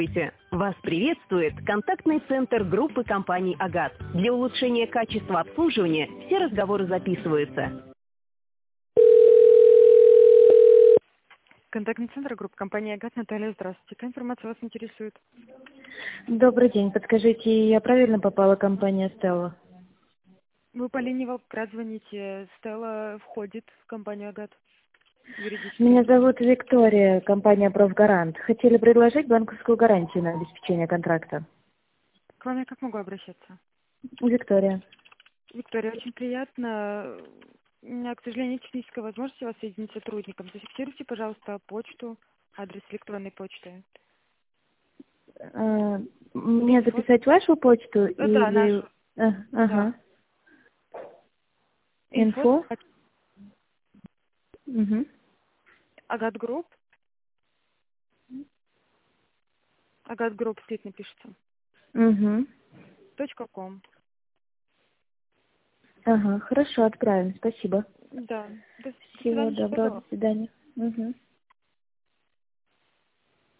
Здравствуйте! Вас приветствует контактный центр группы компаний «Агат». Для улучшения качества обслуживания все разговоры записываются. Контактный центр группы компании «Агат». Наталья, здравствуйте. Какая информация вас интересует? Добрый день. Подскажите, я правильно попала в компанию «Стелла»? Вы по линии Волгоград звоните. Стелла входит в компанию «Агат». Юридически. Меня зовут Виктория, компания «Профгарант». Хотели предложить банковскую гарантию на обеспечение контракта. К вам я как могу обращаться? Виктория. Виктория, очень приятно. У меня, к сожалению, нет технической возможности вас соединить с сотрудником. Зафиксируйте, пожалуйста, почту, адрес электронной почты. Мне записать вашу почту Да, или... нашу. Ага. Да. Инфо? Угу. Агат Групп. Агат Групп слитно пишется. Угу. .com. Ага, хорошо, отправим. Спасибо. Да. До Всего свидания, всего доброго, доброго. до свидания. Угу.